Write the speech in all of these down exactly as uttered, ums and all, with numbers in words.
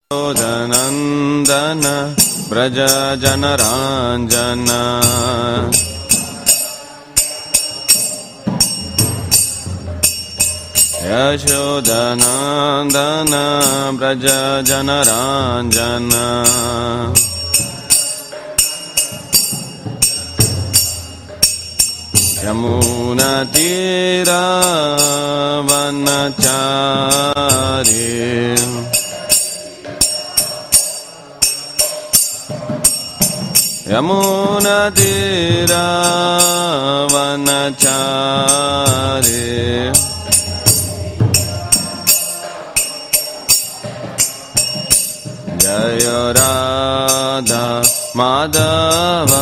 Nandana Braja Janaranjana Yashodanandana Braja Janaranjana Yamuna Tira Vanachari Yamuna Tira Vanachari Jaya Radha Madhava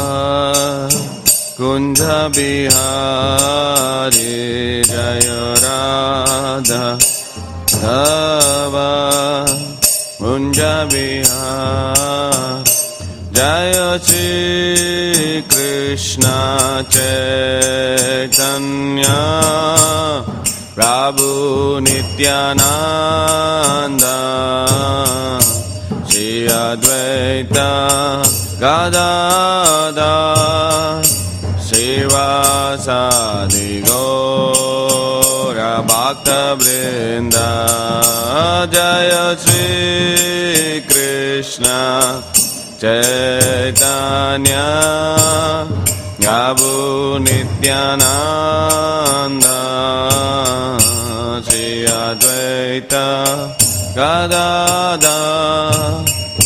Kunja Bihari Jaya Radha Madhava Kunja Bihari Jaya Shri Krishna Chaitanya Prabhu Nityananda Shri Advaita Gadadhar Srivasadi Gaura Bhakta Vrinda Jaya Shri Krishna Chaitanya Prabhu Nityananda Shri Advaita Gadadhar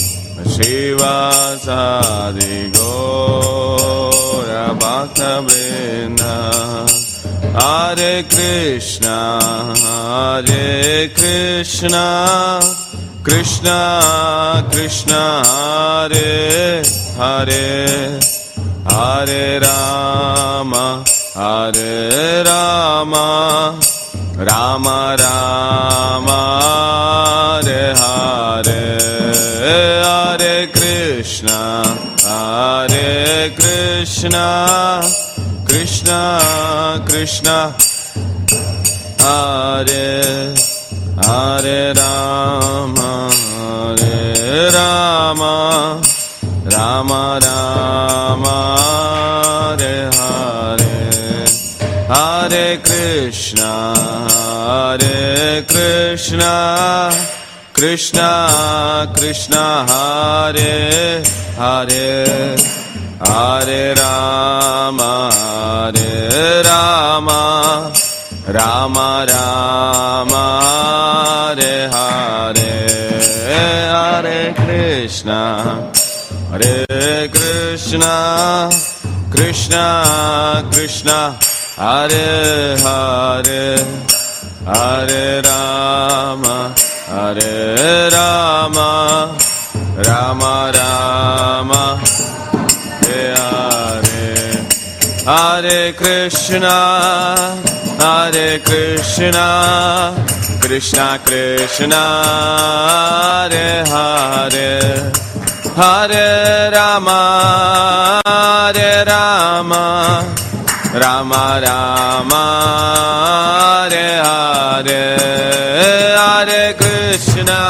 Srivasadi Gaura Bhakta Vrinda Hare Krishna Hare Krishna Krishna Krishna Hare Hare Hare Rama Hare Rama Rama Rama Hare Hare Hare Krishna Hare Krishna Krishna Krishna Hare Hare Rama Hare Rama Rama Rama Hare Hare Hare Krishna Hare Krishna Krishna Krishna Hare Hare Hare Rama Hare Rama Rama Rama Hare Hare Hare Krishna Hare Krishna Krishna Krishna Hare Hare Hare Rama Hare Rama Rama Rama Hare Hare Krishna Hare Krishna Krishna Krishna Hare Hare Hare Rama Hare Rama Rama Rama Hare Hare Hare Krishna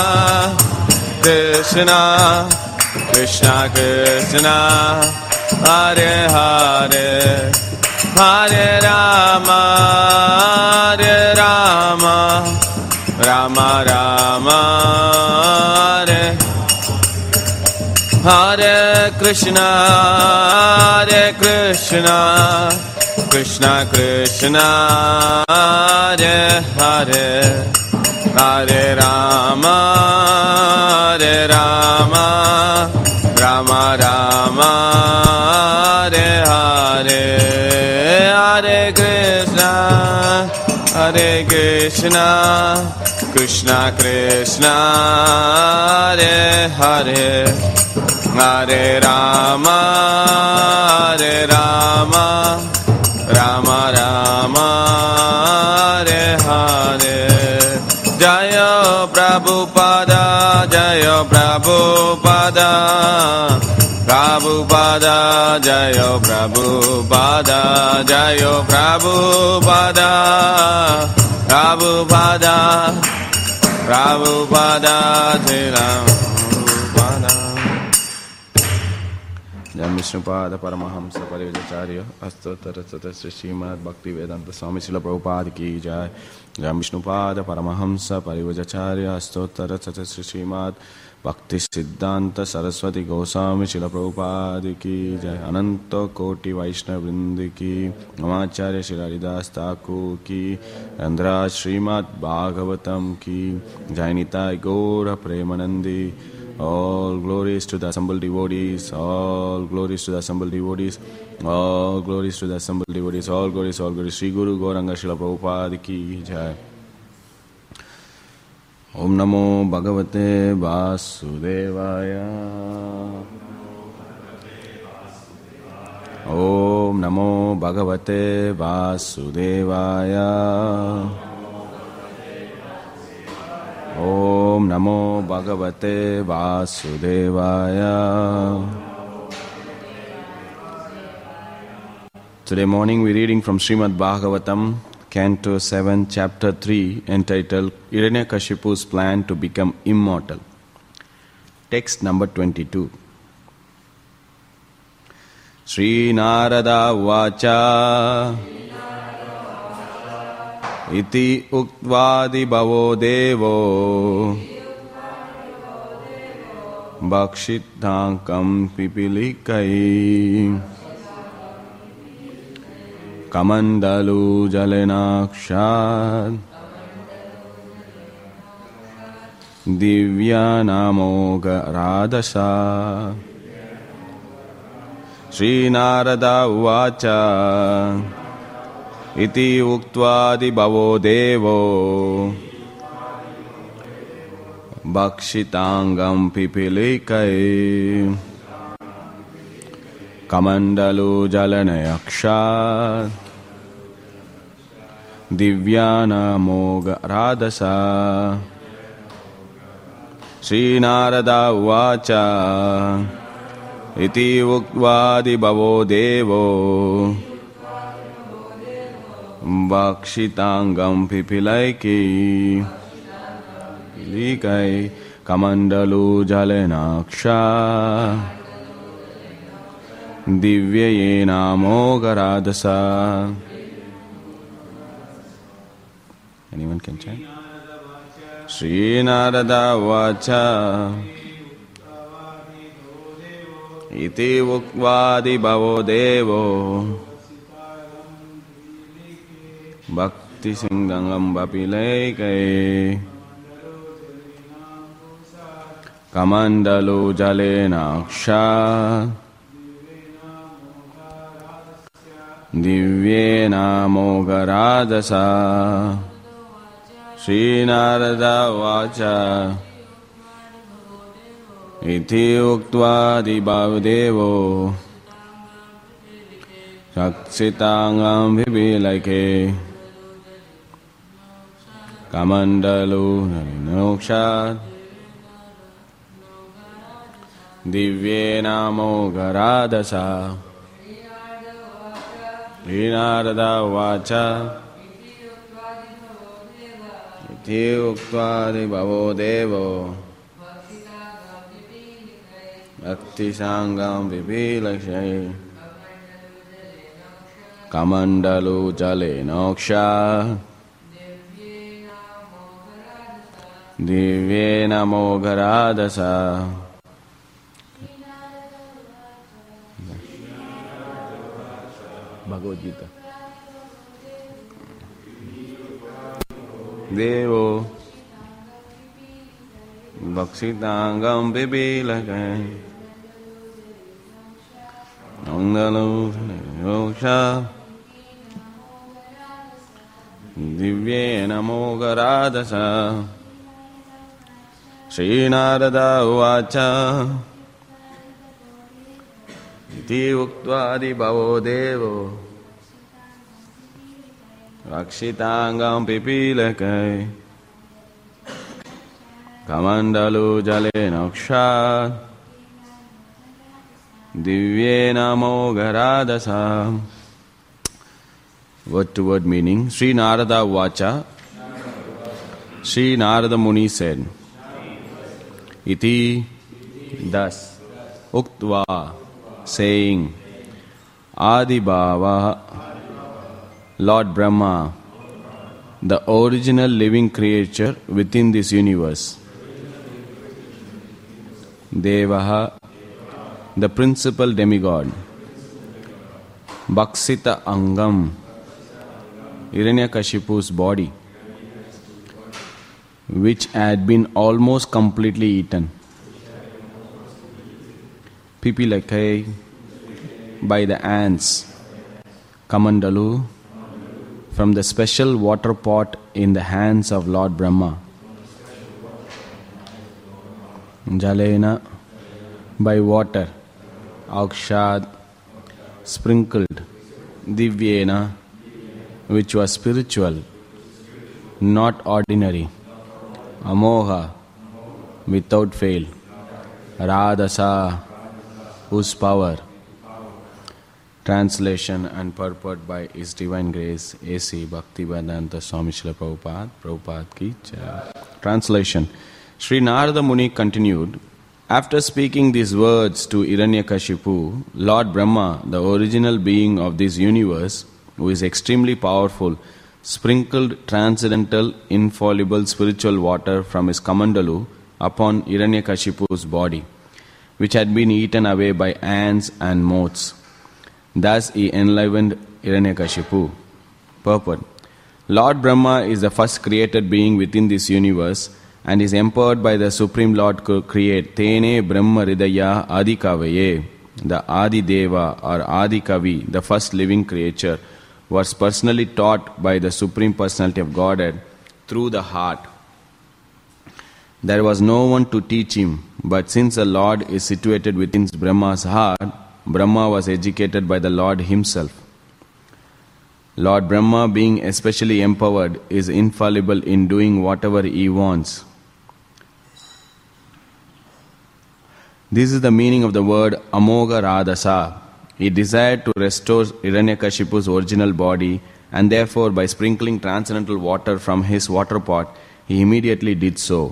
Krishna Krishna Krishna Hare Hare Hare Rama Hare Rama Rama Rama Hare Hare Krishna Hare Krishna Krishna Krishna Hare Hare Hare Rama Hare Rama Rama Rama Hare Hare Hare Krishna Hare Krishna Krishna Krishna Hare Hare Hare Rama Hare Rama Rama Rama Hare Hare Jaya Prabhupada Jaya Prabhupada Prabhupada Jaya Prabhupada Jaya Prabhupada Prabhupada Prabhupada Tilam Prabhupada Jai Vishnupada Paramahamsa Parivajacharya Astottara Sata Sri Srimad Bhakti Vedanta Swami Srila Prabhupada Ki Jai Jai Vishnupada Paramahamsa Parivajacharya Astottara Sata Sri Srimad Bhakti Siddhanta Saraswati Goswami Srila Prabhupada Ki Jai Ananta Koti Vaishnava Vrindi Ki Namacharya Sri Haridas Thakur Ki Andra Srimad Bhagavatam Ki Jai Nitai Gaura Premanandi. All glories to the assembled devotees, all glories to the assembled devotees, all glories to the assembled devotees, all glories, all glories. Sri Guru Gauranga Srila Prabhupada Ki Jai. Om Namo Bhagavate Vasudevaya. Om Namo Bhagavate Vasudevaya. Om Namo Bhagavate Vasudevaya. Today morning we are reading from Srimad Bhagavatam, Canto seven, Chapter three, entitled Hiranyakashipu's Plan to Become Immortal. Text number twenty-two. Sri Narada Vacha Iti Uktvadi Bhavo Devo Bhakshitankam Pipilikai Kamandalu Jalenakshad Divya Namoga Radasa. Sri Narada Uvacha Iti Uktvadi Bhavo Devo Bhakshitangam Pipilikai Kamandalu Jalanayaksha Divyana Moga Radasa. Sri Narada Uvacha Iti Uktvadi Bhavo Devo Bhakshitangam Pipilaiki Likai Kamandalu Jalenaksha Divyayena Mogaradasa. Anyone can chant? Sri Narada Vacha Iti Uktvadi Bhavo Devo Bhakti Singangam Bapilaikai Kamandalu Jalenaksha Divyena Mogaradasa. Sri Narada Vacha Iti Uktvadi Bhavo Devo Bhakshitangam Pipilaikai Kamandalu Jalenakshad Divyena Mogaradasa. Sri Narada Vacha Iti Uktvadi Bhavo Devo Bhakti Sangam Pipilaikai Kamandalu Jalenaksha Divyena Mogaradasa. Bhagavad Gita. Devo Bhakshitangam Pipilaikai Kamandalu Jalenaksha Divyena Mogaradasa. Sri Narada Uvacha Iti Uktvadi Bhavo Devo Bhakshitangam Pipilaikai Kamandalu Jalenaksha Divyena Mogaradasa. Word to word meaning. Sri Narada Vacha Sri Narada Muni said, Iti, thus, Uktva, saying, Adibhava, Lord Brahma, the original living creature within this universe. Devaha, the principal demigod. Bhaksita Angam, Hiranyakashipu's body, which had been almost completely eaten. Pipilakkai, by the ants. Kamandalu, from the special water pot in the hands of Lord Brahma. Jalena, by water. Aukshad, sprinkled. Divyena, which was spiritual, not ordinary. Amoha, without fail. Radhasa, whose power. Translation and purport by His Divine Grace A C Bhaktivedanta Swami Srila Prabhupada, Prabhupada ki jai. Translation. Sri Narada Muni continued, after speaking these words to Hiranyakashipu, Lord Brahma, the original being of this universe, who is extremely powerful, sprinkled transcendental, infallible spiritual water from his Kamandalu upon Hiranyakashipu's body, which had been eaten away by ants and moths. Thus he enlivened Hiranyakashipu. Purport. Lord Brahma is the first created being within this universe and is empowered by the Supreme Lord to create. Tene Brahma Hridaya Adikavaye. The Adi Deva or Adi Kavi, the first living creature, was personally taught by the Supreme Personality of Godhead through the heart. There was no one to teach him, but since the Lord is situated within Brahma's heart, Brahma was educated by the Lord himself. Lord Brahma, being especially empowered, is infallible in doing whatever he wants. This is the meaning of the word Amoga Radhasa. He desired to restore Hiranyakashipu's original body, and therefore by sprinkling transcendental water from his water pot, he immediately did so.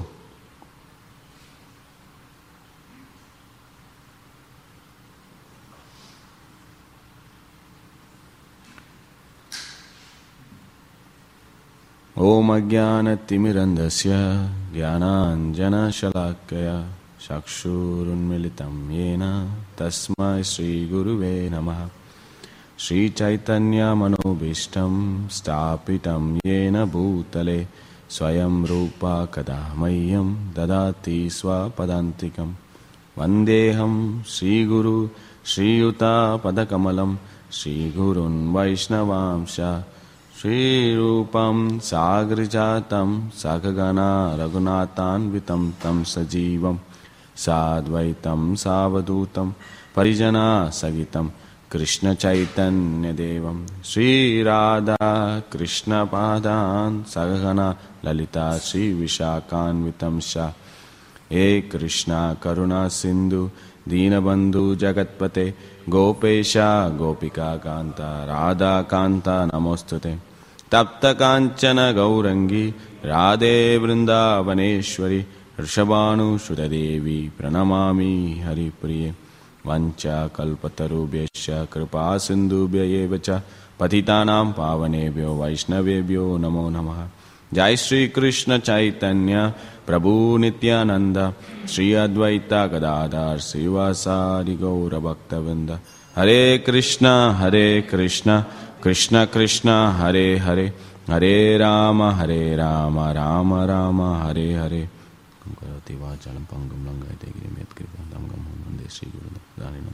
Om Ajnana Timirandasya Dhyananjana Shalakaya Chakshurunmilitam Yena Tasmai Sri Guruve Namaha Sri Chaitanya Manobishtam Stapitam Yena Bhutale Swayam Rupa Kadamayam Dadati Swapadantikam Vandeham Sri Guru Sri Yuta Padakamalam Sri Gurun Vaishnavamsha Sri Rupam Sagrijatam Sagagana Raghunathan Tam Sajivam Sadvaitam Savadutam Parijana Sagitam Krishna Chaitanya Devam Sri Radha Krishna Padan Sagagana Lalita Sri Vishakanvitam Sha E Krishna Karuna Sindhu Dinabandhu Jagatpate Gopesha Gopika Kanta Radha Kanta Namostute Tapta Kanchana Gaurangi Radhe Vrindavaneshwari Rishabhanu Shudadevi Pranamami Haripriye Vancha Kalpatarubhyasya Kripa Sindhubhya Evacha Patitanam Pavanebhyo Vaishnavebhyo Namo Namaha Jai Shri Krishna Chaitanya Prabhu Nityananda Shri Advaita Gadadhar Srivasadi Gaura Bhaktavinda Hare Krishna Hare Krishna Krishna Krishna Hare Hare Hare Rama Hare Rama Rama Rama Hare Hare Karati Vachalam Pangam Langayate Girimet Kripandam Gamam Vande Shri Guru Dharinam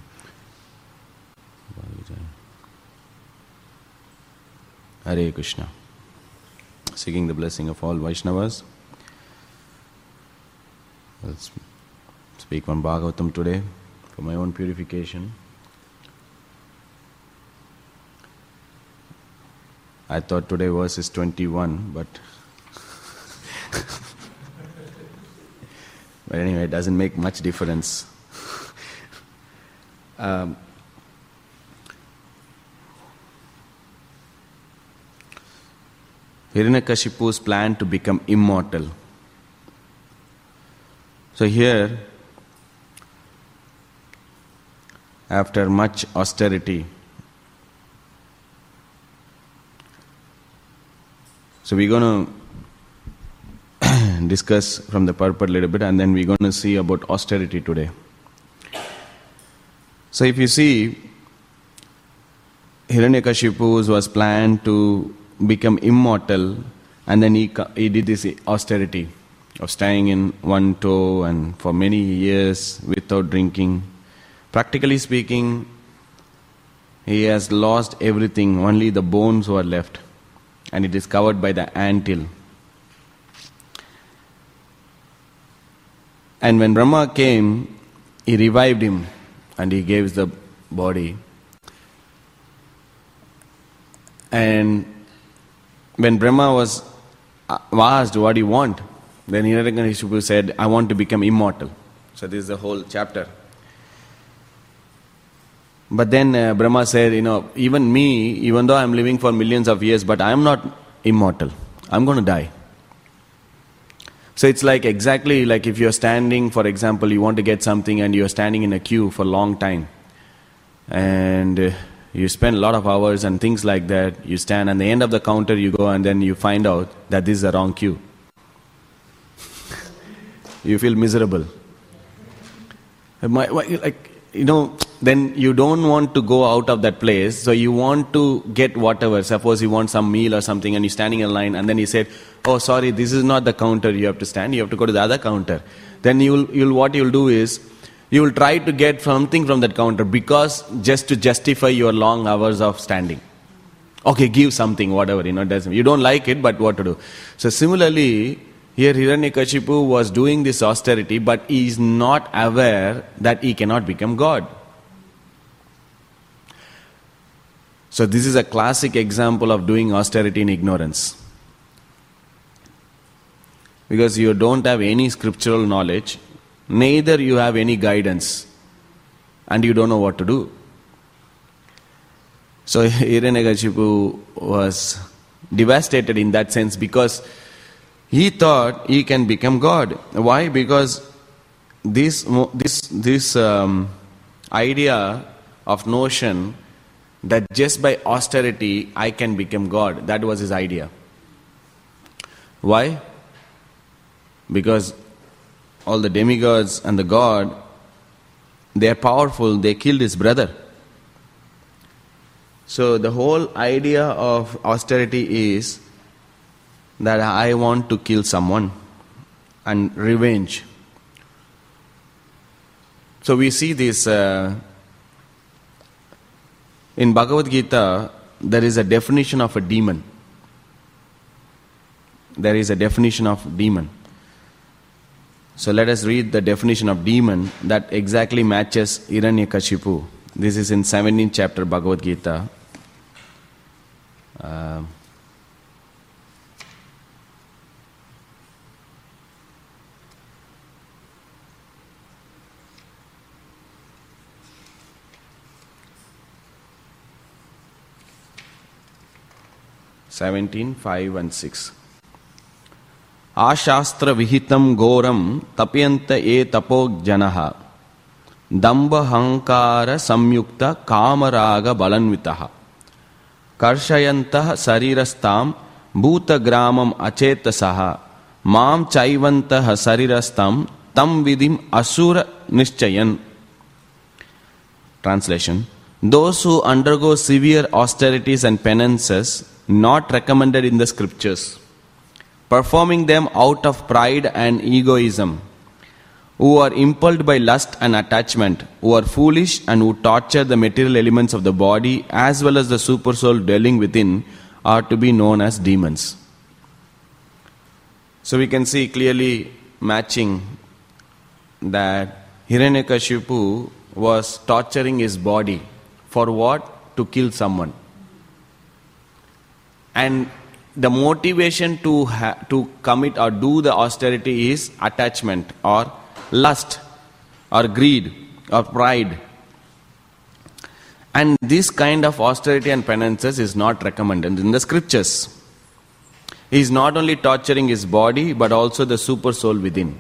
Hare Krishna. Seeking the blessing of all Vaishnavas. Let's speak on Bhagavatam today for my own purification. I thought today verse is twenty-one, but but anyway, it doesn't make much difference. um, Hiranyakashipu's plan to become immortal. So here, after much austerity, so we're going to discuss from the purport a little bit, and then we're going to see about austerity today. So if you see, Hiranyakashipu was planned to become immortal, and then he, he did this austerity of staying in one toe and for many years without drinking. Practically speaking, he has lost everything, only the bones were left, and it is covered by the anthill. And when Brahma came, he revived him and he gave the body. And when Brahma was asked, what do you want? Then Hiranyakashipu said, I want to become immortal. So this is the whole chapter. But then uh, Brahma said, you know, even me, even though I am living for millions of years, but I am not immortal. I am going to die. So it's like exactly like if you're standing, for example, you want to get something and you're standing in a queue for a long time. And uh, you spend a lot of hours and things like that. You stand and at the end of the counter you go and then you find out that this is the wrong queue. You feel miserable. My, like, you know, then you don't want to go out of that place, so you want to get whatever. Suppose you want some meal or something and you're standing in line and then he said, oh sorry, this is not the counter you have to stand, you have to go to the other counter. Then you'll, you'll what you'll do is, you will try to get something from that counter because just to justify your long hours of standing. Okay, give something, whatever, you know, doesn't, you don't like it, but what to do. So similarly, here Hiranyakashipu was doing this austerity, but he is not aware that he cannot become God. So this is a classic example of doing austerity in ignorance. Because you don't have any scriptural knowledge, neither you have any guidance, and you don't know what to do. So Hiranyakashipu was devastated in that sense because he thought he can become God. Why? Because this this this um, idea of notion that just by austerity I can become God, that was his idea. Why? Because all the demigods and the God, they are powerful, they killed his brother. So the whole idea of austerity is that I want to kill someone and revenge. So we see this uh, in Bhagavad Gita, there is a definition of a demon. There is a definition of demon. So let us read the definition of demon that exactly matches Hiranyakashipu. This is in seventeenth chapter Bhagavad Gita. Uh, seventeen, five and six. Ashastra vihitam goram tapyanta e tapo janaha damba hankara samyukta kamaraga balanvitaha karshayantah sarirastam bhuta gramam achetasaha mam chaivantah sarirastam tam vidim asura nishchayan. Translation: those who undergo severe austerities and penances not recommended in the scriptures, performing them out of pride and egoism, who are impelled by lust and attachment, who are foolish and who torture the material elements of the body as well as the super soul dwelling within, are to be known as demons. So we can see clearly matching that Hiranyakashipu was torturing his body. For what? To kill someone. And the motivation to ha- to commit or do the austerity is attachment or lust or greed or pride. And this kind of austerity and penances is not recommended in the scriptures. he is not only torturing his body but also the super soul within.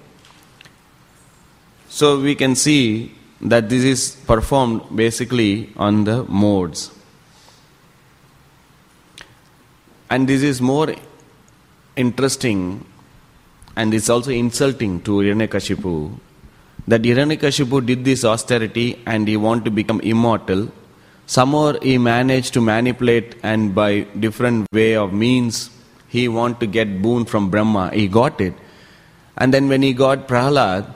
So we can see that this is performed basically on the modes. And this is more interesting and it's also insulting to Hiranyakashipu, that Hiranyakashipu did this austerity and he wanted to become immortal. Somehow he managed to manipulate, and by different way of means he wanted to get boon from Brahma. He got it. And then when he got Prahalad,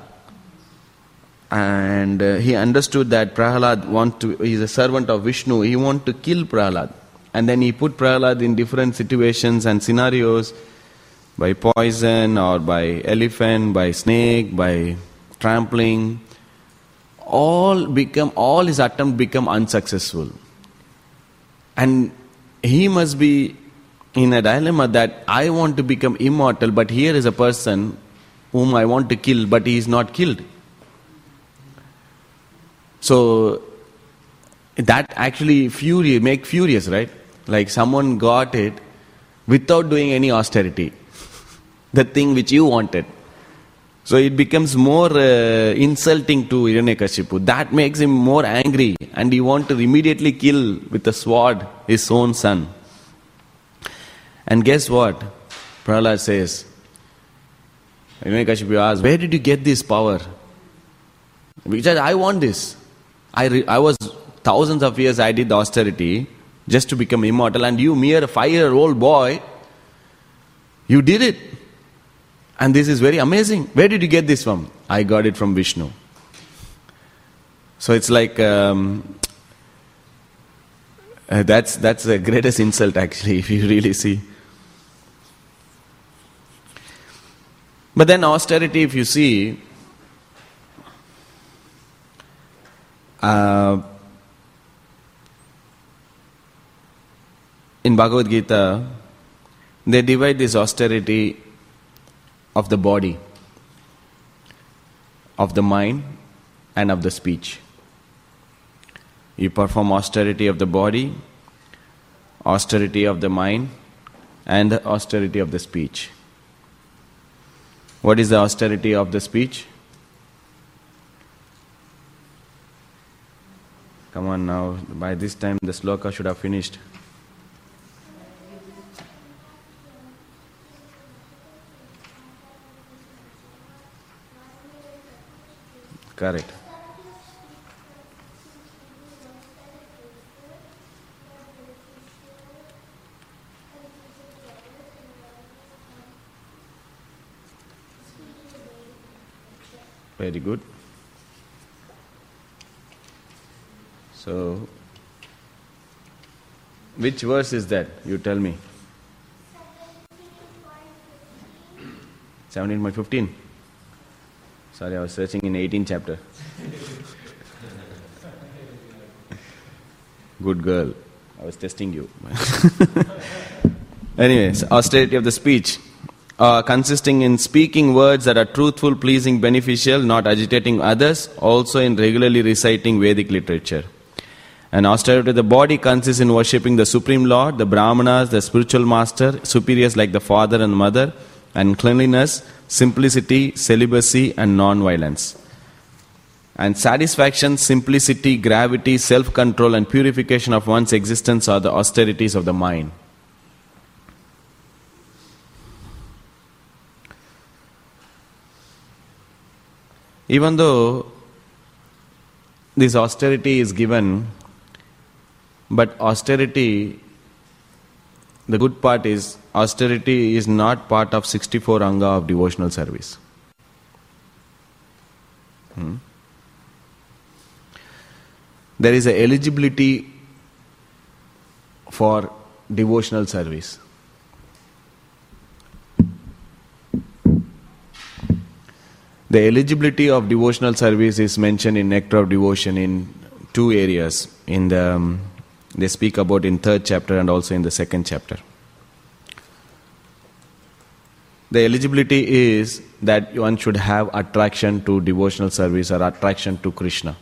and uh, he understood that Prahalad want to, he is a servant of Vishnu, he wanted to kill Prahalad. And then he put Prahalad in different situations and scenarios, by poison or by elephant, by snake, by trampling. All become, all his attempts become unsuccessful. And he must be in a dilemma that I want to become immortal, but here is a person whom I want to kill, but he is not killed. So that actually fury, make furious, right? Like someone got it without doing any austerity. The thing which you wanted. So it becomes more uh, insulting to Hiranyakashipu. That makes him more angry, and he wants to immediately kill with a sword his own son. And guess what? Prahalad says, Hiranyakashipu asks, where did you get this power? Because I want this. I, re- I was thousands of years I did the austerity just to become immortal, and you, mere five-year-old boy, you did it. And this is very amazing. Where did you get this from? I got it from Vishnu. So it's like, um, uh, that's that's the greatest insult actually, if you really see. But then austerity, if you see, uh, in Bhagavad Gita, they divide this austerity of the body, of the mind, and of the speech. You perform austerity of the body, austerity of the mind, and the austerity of the speech. What is the austerity of the speech? Come on now, by this time the sloka should have finished. Correct. Very good. So, which verse is that? You tell me. seventeen point fifteen. Sorry, I was searching in eighteenth chapter. Good girl. I was testing you. Anyways, austerity of the speech. Uh, consisting in speaking words that are truthful, pleasing, beneficial, not agitating others, also in regularly reciting Vedic literature. And austerity of the body consists in worshipping the Supreme Lord, the Brahmanas, the spiritual master, superiors like the father and mother, and cleanliness, simplicity, celibacy, and non-violence. And satisfaction, simplicity, gravity, self-control, and purification of one's existence are the austerities of the mind. Even though this austerity is given, but austerity, the good part is, austerity is not part of sixty-four anga of devotional service. Hmm? There is a eligibility for devotional service. The eligibility of devotional service is mentioned in Nectar of Devotion in two areas. In the um, they speak about in third chapter and also in the second chapter. The eligibility is that one should have attraction to devotional service or attraction to Krishna.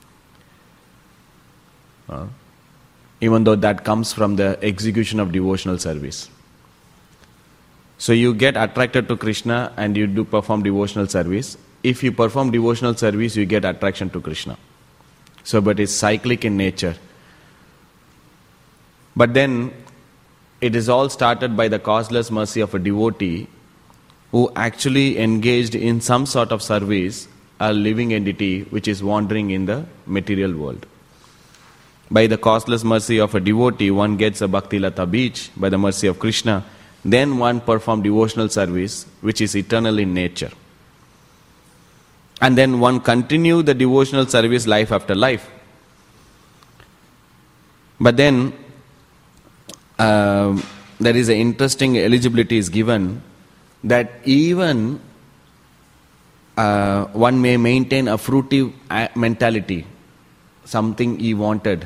Uh, even though that comes from the execution of devotional service. So you get attracted to Krishna and you do perform devotional service. If you perform devotional service, you get attraction to Krishna. So, but it's cyclic in nature. But then, it is all started by the causeless mercy of a devotee who actually engaged in some sort of service, a living entity which is wandering in the material world. By the causeless mercy of a devotee, one gets a Bhakti Lata beach by the mercy of Krishna. Then one performs devotional service which is eternal in nature. And then one continue the devotional service life after life. But then uh, there is an interesting eligibility is given that even uh, one may maintain a fruitive mentality, something he wanted,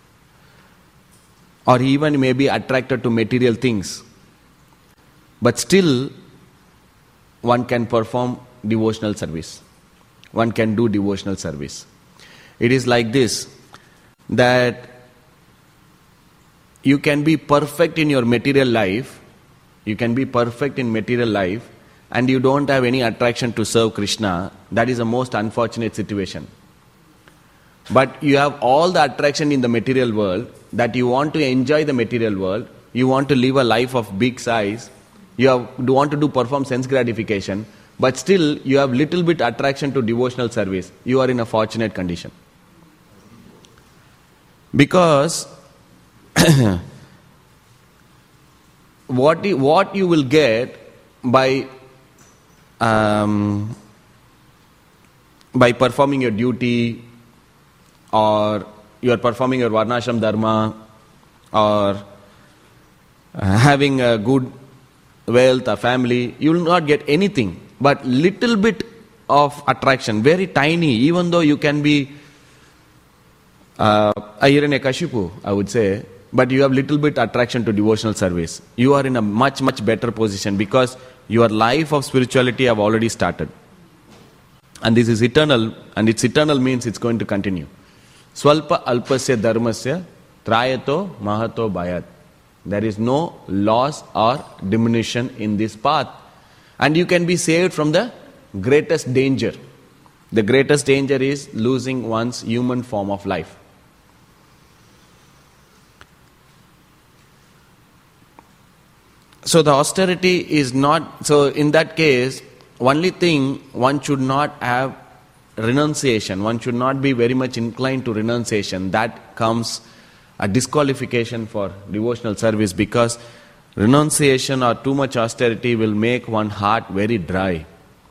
or even may be attracted to material things. But still, one can perform devotional service. One can do devotional service. It is like this, that you can be perfect in your material life, you can be perfect in material life, and you don't have any attraction to serve Krishna. That is the most unfortunate situation. But you have all the attraction in the material world, that you want to enjoy the material world, you want to live a life of big size, you have, you want to do perform sense gratification, but still you have little bit attraction to devotional service. You are in a fortunate condition. Because what you, what you will get by um, by performing your duty, or you are performing your Varnashram Dharma, or uh, having a good wealth, a family, you will not get anything but little bit of attraction, very tiny, even though you can be uh, a Hiranyakashipu, I would say, but you have little bit attraction to devotional service. You are in a much, much better position because your life of spirituality have already started. And this is eternal, and it's eternal means it's going to continue. Swalpa alpasya dharmasya trayato mahato bhayat. There is no loss or diminution in this path. And you can be saved from the greatest danger. The greatest danger is losing one's human form of life. So the austerity is not, so in that case, only thing, one should not have renunciation. One should not be very much inclined to renunciation. That comes a disqualification for devotional service, because renunciation or too much austerity will make one heart very dry.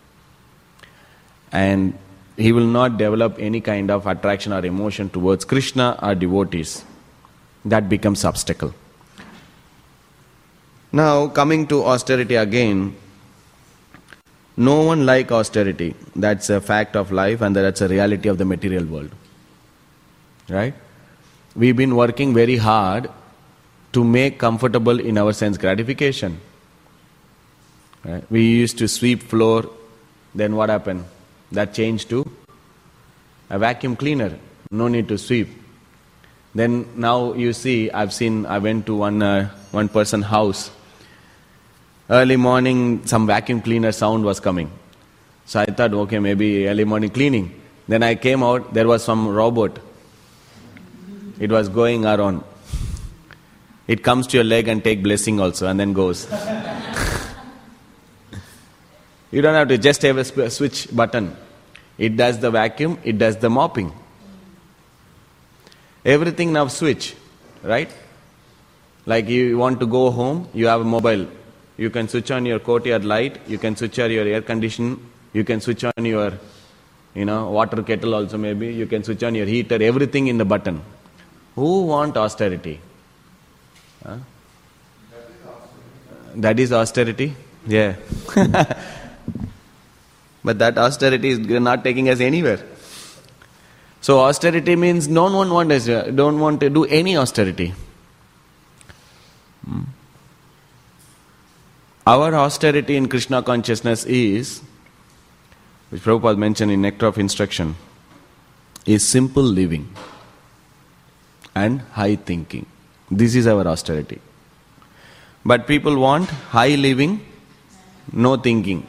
And he will not develop any kind of attraction or emotion towards Krishna or devotees. That becomes obstacle. Now coming to austerity again, no one like austerity. That's a fact of life, and that's a reality of the material world. Right? We've been working very hard to make comfortable in our sense gratification. Right? We used to sweep floor, then what happened? That changed to a vacuum cleaner. No need to sweep. Then now you see, I've seen, I went to one uh, one person house. Early morning, some vacuum cleaner sound was coming. So I thought, okay, maybe early morning cleaning. Then I came out, there was some robot. It was going around. It comes to your leg and take blessing also, and then goes. You don't have to just have a switch button. It does the vacuum, it does the mopping. Everything now switch, right? Like you want to go home, you have a mobile. You can switch on your courtyard light, you can switch on your air condition, you can switch on your, you know, water kettle also maybe, you can switch on your heater, everything in the button. Who want austerity? Huh? That is austerity? Yeah. But that austerity is not taking us anywhere. So austerity means no one wants, don't want to do any austerity. Hmm. Our austerity in Krishna consciousness is, which Prabhupada mentioned in Nectar of Instruction, is simple living and high thinking. This is our austerity. But people want high living no thinking.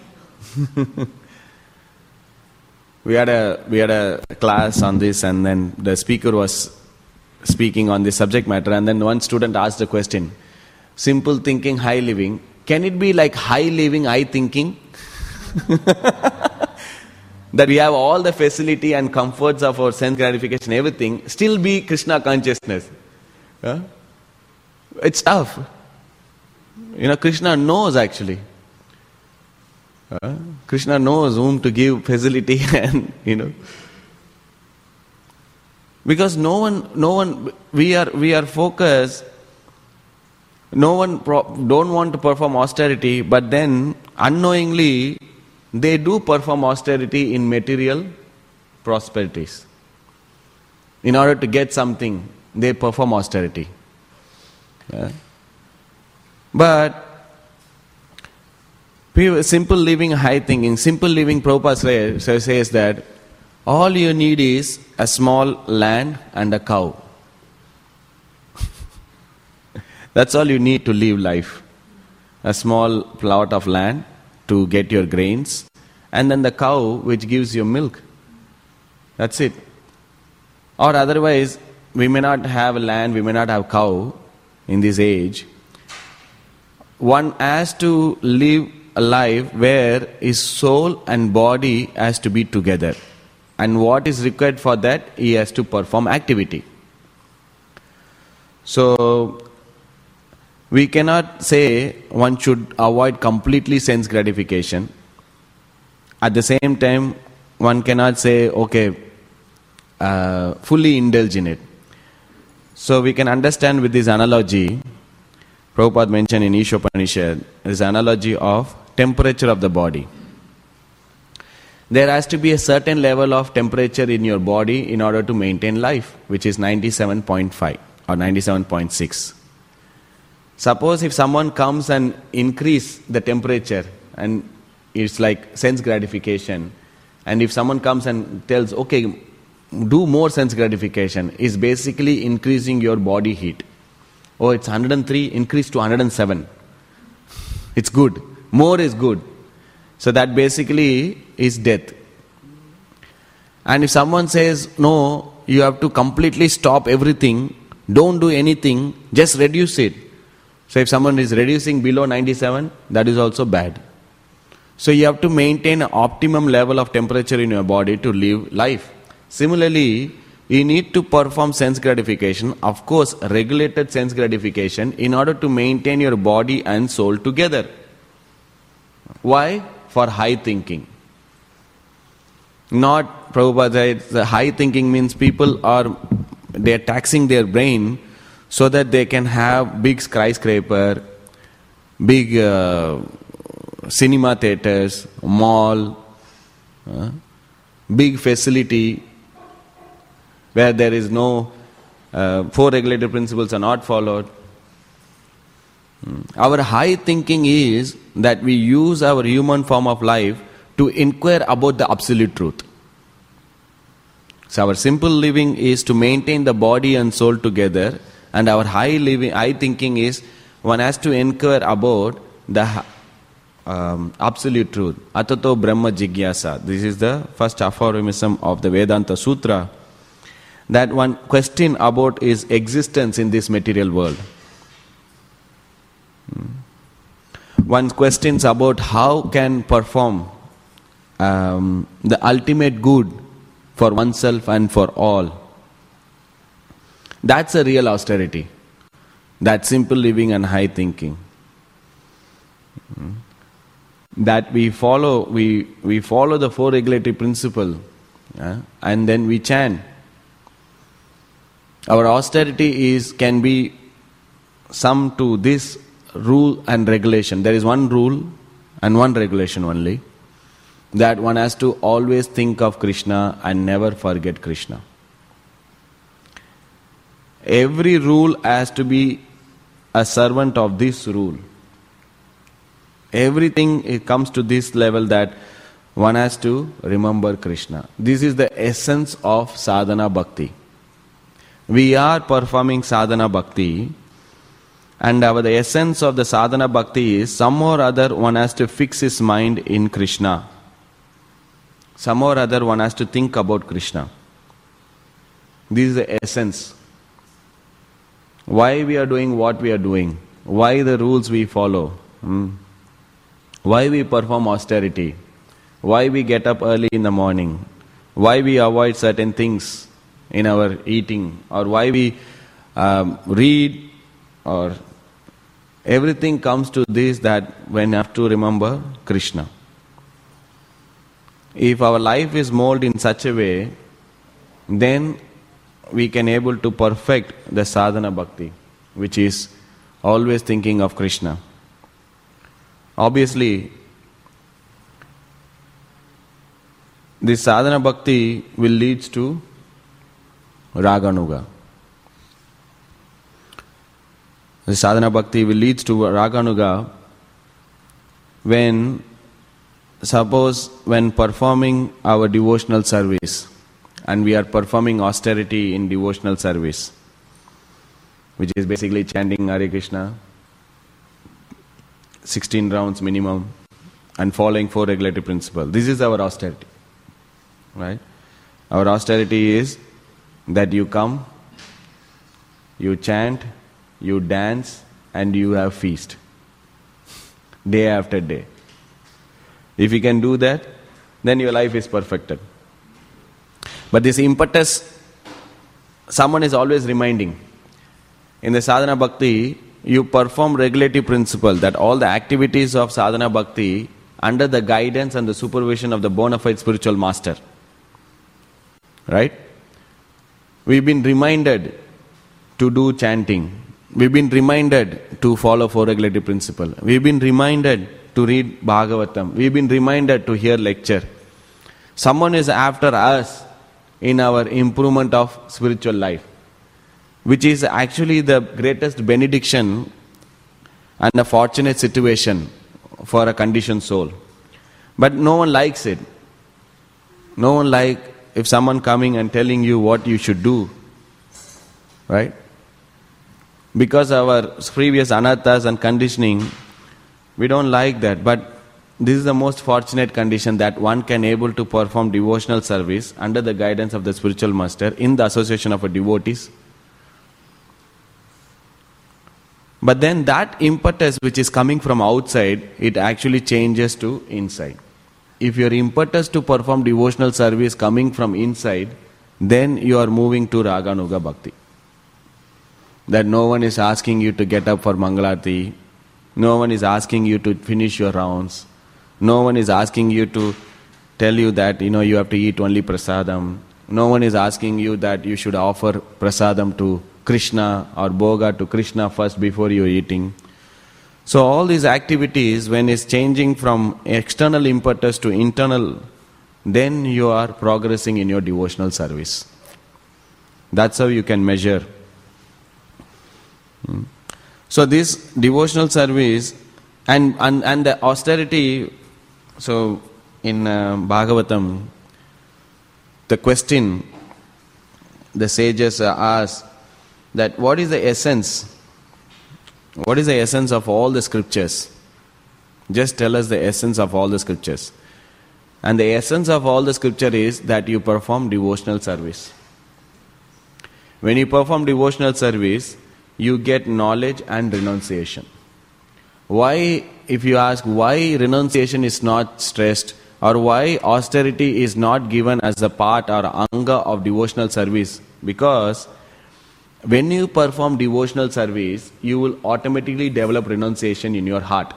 we had a we had a class on this, and then the speaker was speaking on this subject matter, and then one student asked the question, simple thinking, high living, can it be like high living, high thinking? That we have all the facility and comforts of our sense gratification, everything, still be Krishna consciousness. Huh? It's tough. You know, Krishna knows actually. Uh, Krishna knows whom to give facility and, you know. Because no one, no one, we are, we are focused. No one pro- don't want to perform austerity, but then unknowingly they do perform austerity in material prosperities. In order to get something, they perform austerity. Yeah. But simple living, high thinking, simple living, Prabhupada says that all you need is a small land and a cow. That's all you need to live life. A small plot of land to get your grains, and then the cow which gives you milk. That's it. Or otherwise, we may not have land, we may not have cow in this age. One has to live a life where his soul and body has to be together. And what is required for that? He has to perform activity. So, we cannot say one should avoid completely sense gratification. At the same time, one cannot say, okay, uh, fully indulge in it. So we can understand with this analogy, Prabhupada mentioned in Ishopanishad, this analogy of temperature of the body. There has to be a certain level of temperature in your body in order to maintain life, which is ninety-seven point five or ninety-seven point six. Suppose if someone comes and increase the temperature, and it's like sense gratification, and if someone comes and tells, okay, do more sense gratification, is basically increasing your body heat. Oh, it's one hundred three, increase to one hundred seven. It's good. More is good. So that basically is death. And if someone says, no, you have to completely stop everything, don't do anything, just reduce it. So if someone is reducing below ninety-seven, that is also bad. So you have to maintain an optimum level of temperature in your body to live life. Similarly, you need to perform sense gratification, of course regulated sense gratification, in order to maintain your body and soul together. Why? For high thinking. Not, Prabhupada said, high thinking means people are, they are taxing their brain so that they can have big skyscraper, big uh, cinema theaters, mall, uh, big facility where there is no, uh, four regulated principles are not followed. Our high thinking is that we use our human form of life to inquire about the absolute truth. So our simple living is to maintain the body and soul together, and our high living, high thinking is one has to inquire about the um, absolute truth. Atato Brahma Jigyasa. This is the first aphorism of the Vedanta Sutra. That one question about his existence in this material world. One questions about how can perform um, the ultimate good for oneself and for all. That's a real austerity. That's simple living and high thinking. That we follow, we, we follow the four regulatory principle, uh, and then we chant. Our austerity is can be summed to this rule and regulation. There is one rule and one regulation only, that one has to always think of Krishna and never forget Krishna. Every rule has to be a servant of this rule. Everything it comes to this level that one has to remember Krishna. This is the essence of sadhana bhakti. We are performing sadhana bhakti, And our, the essence of the sadhana bhakti is some or other one has to fix his mind in Krishna. Some or other one has to think about Krishna. This is the essence. Why we are doing what we are doing. Why the rules we follow. Hmm? Why we perform austerity. Why we get up early in the morning. Why we avoid certain things in our eating. Or why we um, read. Or everything comes to this, that when we have to remember Krishna. If our life is molded in such a way, then we can able to perfect the sadhana bhakti, which is always thinking of Krishna. Obviously, this sadhana bhakti will lead to raganuga. The sadhana bhakti will lead to raganuga when, suppose when performing our devotional service, and we are performing austerity in devotional service, which is basically chanting Hare Krishna, sixteen rounds minimum, and following four regulatory principles. This is our austerity. Right? Our austerity is that you come, you chant, you dance, and you have feast. Day after day. If you can do that, then your life is perfected. But this impetus, someone is always reminding. In the sadhana bhakti, you perform regulatory principle, that all the activities of sadhana bhakti under the guidance and the supervision of the bona fide spiritual master. Right? We've been reminded to do chanting. We've been reminded to follow four regulatory principle. We've been reminded to read Bhagavatam. We've been reminded to hear lecture. Someone is after us in our improvement of spiritual life, which is actually the greatest benediction and a fortunate situation for a conditioned soul. But no one likes it. No one like if someone coming and telling you what you should do. Right? Because our previous anarthas and conditioning, we don't like that. But this is the most fortunate condition, that one can able to perform devotional service under the guidance of the spiritual master in the association of a devotees. But then that impetus which is coming from outside, it actually changes to inside. If your impetus to perform devotional service coming from inside, then you are moving to Raganuga Bhakti. That no one is asking you to get up for Mangalarti, no one is asking you to finish your rounds, no one is asking you to tell you that you know you have to eat only prasadam, no one is asking you that you should offer prasadam to Krishna or Bhoga to Krishna first before you are eating. So all these activities, when it's changing from external impetus to internal, then you are progressing in your devotional service. That's how you can measure. So this devotional service and, and, and the austerity, so in uh, Bhagavatam, the question the sages uh, ask, that what is the essence? What is the essence of all the scriptures? Just tell us the essence of all the scriptures. And the essence of all the scripture is that you perform devotional service. When you perform devotional service, you get knowledge and renunciation. Why, if you ask why renunciation is not stressed, or why austerity is not given as a part or anga of devotional service? Because when you perform devotional service, you will automatically develop renunciation in your heart.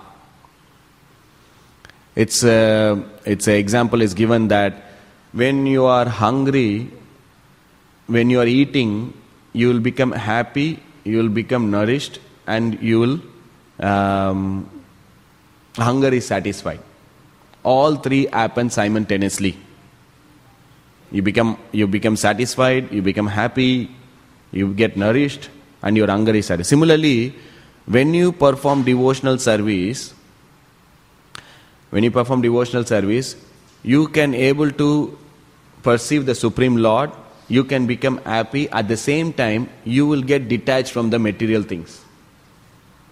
It's a, it's a example is given that when you are hungry, when you are eating, you will become happy, you will become nourished, and you will, um, hunger is satisfied. All three happen simultaneously. You become, you become satisfied, you become happy, you get nourished, and your hunger is satisfied. Similarly, when you perform devotional service, when you perform devotional service, you can able to perceive the Supreme Lord, you can become happy, at the same time, you will get detached from the material things.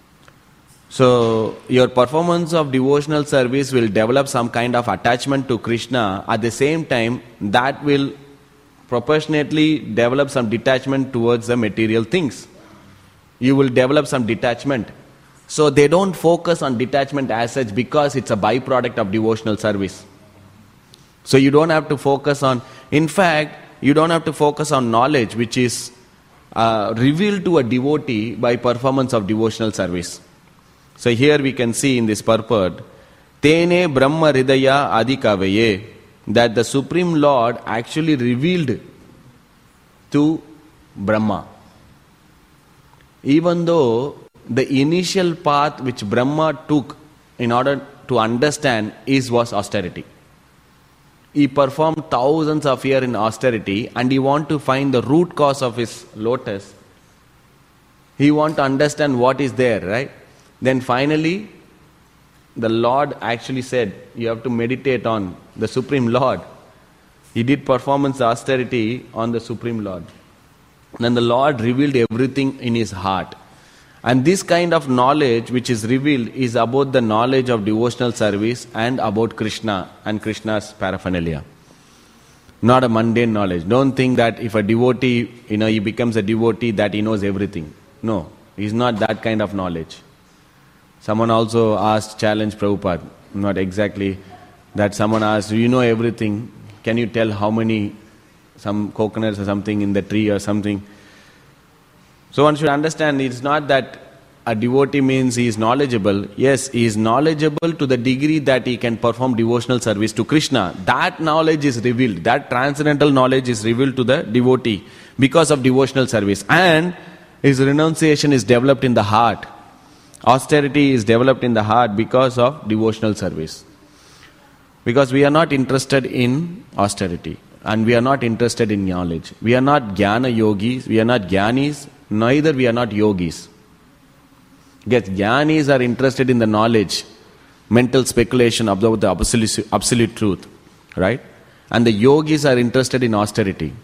So your performance of devotional service will develop some kind of attachment to Krishna. At the same time, that will proportionately develop some detachment towards the material things. You will develop some detachment. So they don't focus on detachment as such because it's a byproduct of devotional service. So you don't have to focus on, in fact, you don't have to focus on knowledge which is uh, revealed to a devotee by performance of devotional service. So here we can see in this purport, Tene Brahma Hridaya Adikavaye, that the Supreme Lord actually revealed to Brahma. Even though the initial path which Brahma took in order to understand is was austerity. He performed thousands of years in austerity and he want to find the root cause of his lotus. He want to understand what is there, right? Then finally, the Lord actually said, you have to meditate on the Supreme Lord. He did performance austerity on the Supreme Lord. Then the Lord revealed everything in his heart. And this kind of knowledge which is revealed is about the knowledge of devotional service and about Krishna and Krishna's paraphernalia. Not a mundane knowledge. Don't think that if a devotee, you know, he becomes a devotee that he knows everything. No, he's not that kind of knowledge. Someone also asked, challenged Prabhupada, not exactly that someone asked, you know everything, can you tell how many, some coconuts or something in the tree or something? So one should understand, it's not that a devotee means he is knowledgeable. Yes, he is knowledgeable to the degree that he can perform devotional service to Krishna. That knowledge is revealed, that transcendental knowledge is revealed to the devotee because of devotional service. And his renunciation is developed in the heart. Austerity is developed in the heart because of devotional service. Because we are not interested in austerity and we are not interested in knowledge. We are not jnana yogis, we are not jnanis, neither we are not yogis. Yes, jnanis are interested in the knowledge, mental speculation about the absolute, absolute truth, right? And the yogis are interested in austerity.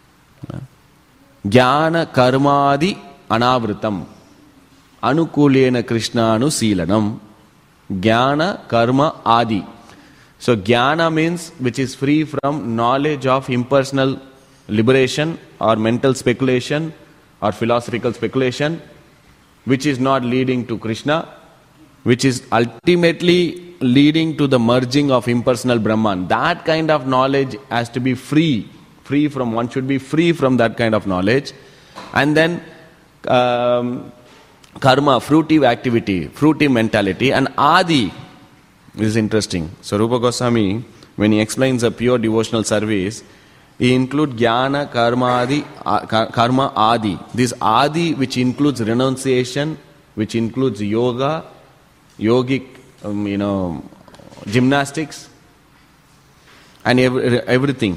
Jnana karmadi anavritam. Anukulena Krishnanu Silanam. Jnana Karma Adi. So Jnana means which is free from knowledge of impersonal liberation or mental speculation or philosophical speculation, which is not leading to Krishna, which is ultimately leading to the merging of impersonal Brahman. That kind of knowledge has to be free. Free from, one should be free from that kind of knowledge. And then um, karma, fruitive activity, fruitive mentality, and adi. This is interesting. So Rupa Goswami, when he explains a pure devotional service, he includes jnana, karma adi, uh, karma adi. This adi which includes renunciation, which includes yoga, yogic, um, you know, gymnastics, and every, everything.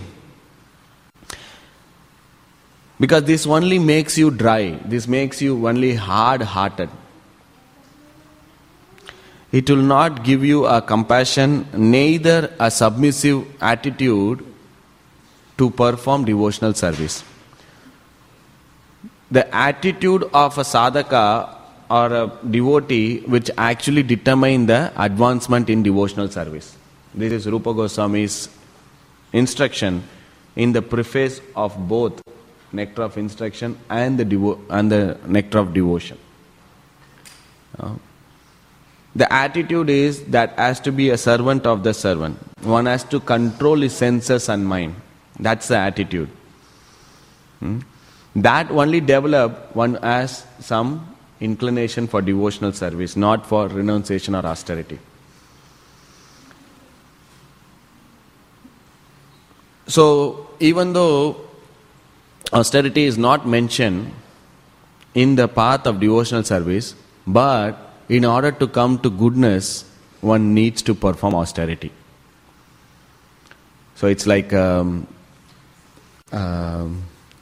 Because this only makes you dry. This makes you only hard-hearted. It will not give you a compassion, neither a submissive attitude to perform devotional service. The attitude of a sadhaka or a devotee which actually determine the advancement in devotional service. This is Rupa Goswami's instruction in the preface of both Nectar of Instruction and the devo- and the Nectar of Devotion. Uh, the attitude is that has to be a servant of the servant. One has to control his senses and mind. That's the attitude. Hmm? That only develop one has some inclination for devotional service, not for renunciation or austerity. So even though austerity is not mentioned in the path of devotional service, but in order to come to goodness, one needs to perform austerity. So it's like um, um,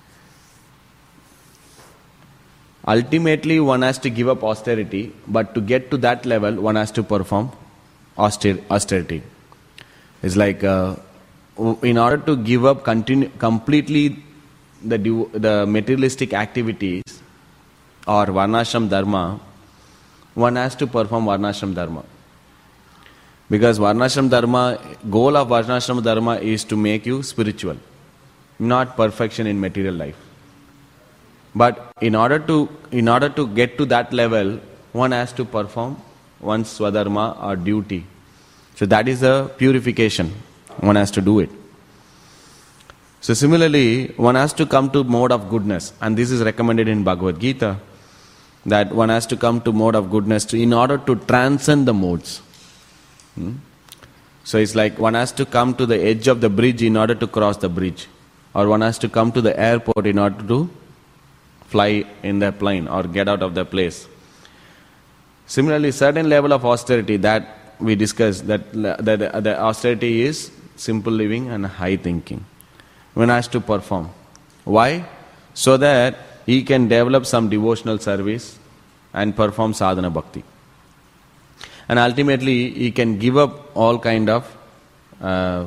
ultimately one has to give up austerity, but to get to that level, one has to perform auster- austerity. It's like uh, in order to give up continu- completely the the materialistic activities or varnashram dharma, one has to perform Varnashram Dharma. Because Varnashram Dharma, goal of Varnashram Dharma is to make you spiritual, not perfection in material life. But in order to in order to get to that level, one has to perform one's Swadharma or duty. So that is a purification. One has to do it. So similarly, one has to come to mode of goodness, and this is recommended in Bhagavad Gita, that one has to come to mode of goodness to, in order to transcend the modes. Hmm? So it's like one has to come to the edge of the bridge in order to cross the bridge, or one has to come to the airport in order to fly in the plane or get out of the place. Similarly, certain level of austerity that we discussed, that, that the austerity is simple living and high thinking. One has to perform. Why? So that he can develop some devotional service and perform sadhana bhakti. And ultimately, he can give up all kind of uh,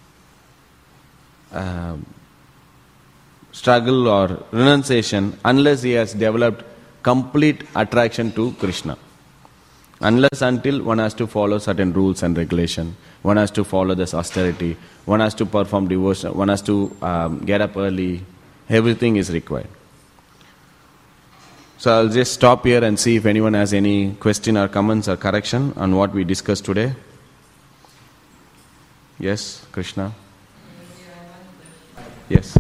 uh, struggle or renunciation unless he has developed complete attraction to Krishna. Unless until one has to follow certain rules and regulation, one has to follow this austerity, one has to perform devotion, one has to um, get up early, everything is required. So I'll just stop here and see if anyone has any question or comments or correction on what we discussed today. Yes, Krishna? Yes.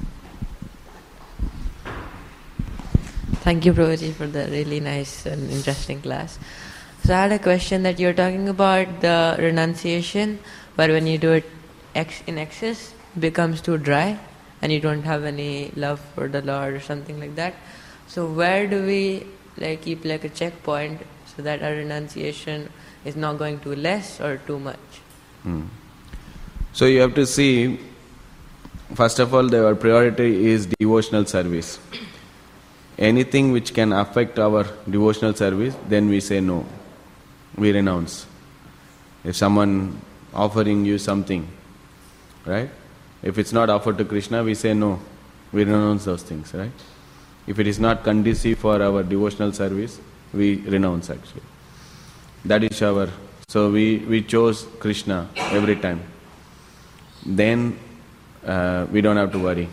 Thank you, Prabhuji, for the really nice and interesting class. So I had a question that you're talking about the renunciation, but when you do it ex- in excess, it becomes too dry and you don't have any love for the Lord or something like that. So where do we like keep like a checkpoint so that our renunciation is not going too less or too much? Hmm. So you have to see, first of all, our priority is devotional service. Anything which can affect our devotional service, then we say no. We renounce. If someone offering you something, right? If it's not offered to Krishna, we say no. We renounce those things, right? If it is not conducive for our devotional service, we renounce actually. That is our... So we, we chose Krishna every time. Then uh, we don't have to worry.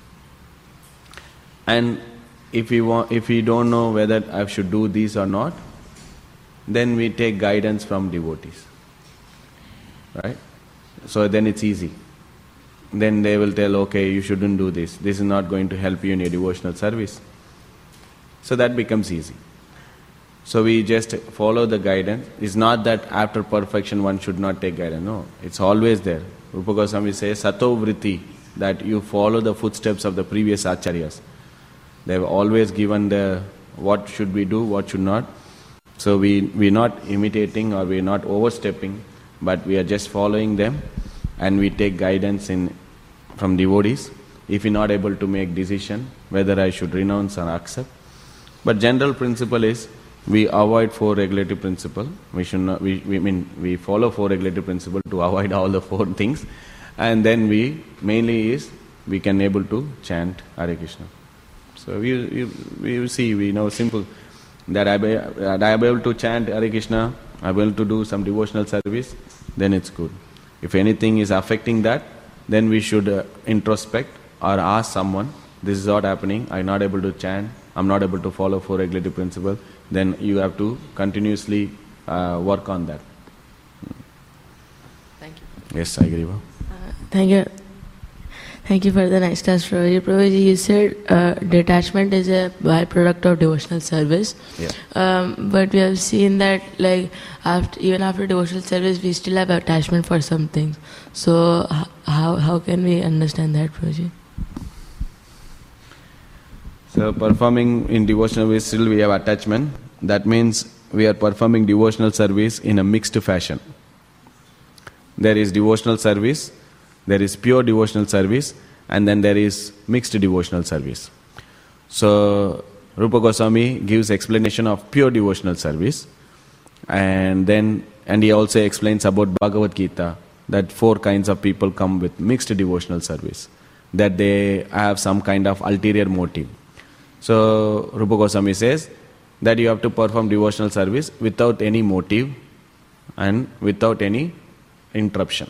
And if we want, if we don't know whether I should do this or not, then we take guidance from devotees. Right? So then it's easy. Then they will tell, okay, you shouldn't do this. This is not going to help you in your devotional service. So that becomes easy. So we just follow the guidance. It's not that after perfection one should not take guidance. No, it's always there. Rupa Goswami says, Sato Vritti, that you follow the footsteps of the previous acharyas. They have always given the what should we do, what should not. So we we're not imitating or we're not overstepping, but we are just following them, and we take guidance in from devotees. If we're not able to make decision whether I should renounce or accept. But general principle is we avoid four regulative principle. We should not. We, we mean we follow four regulative principle to avoid all the four things, and then we mainly is we can able to chant Hare Krishna. So we we, we see we know simple that I be, that I am able to chant Hare Krishna, I am able to do some devotional service, then it's good. If anything is affecting that, then we should uh, introspect or ask someone, this is what happening, I am not able to chant, I am not able to follow four regulative principles, then you have to continuously uh, work on that. Thank you. Yes, I agree. Uh, thank you. Thank you for the nice class, Prabhuji. Prabhuji, you said uh, detachment is a byproduct of devotional service. Yeah. Um, but we have seen that, like, after even after devotional service, we still have attachment for some things. So, h- how how can we understand that, Prabhuji? So, performing in devotional service, still we have attachment. That means we are performing devotional service in a mixed fashion. There is devotional service, there is pure devotional service, and then there is mixed devotional service. So, Rupa Goswami gives explanation of pure devotional service, and then and he also explains about Bhagavad Gita, that four kinds of people come with mixed devotional service, that they have some kind of ulterior motive. So, Rupa Goswami says, that you have to perform devotional service without any motive and without any interruption.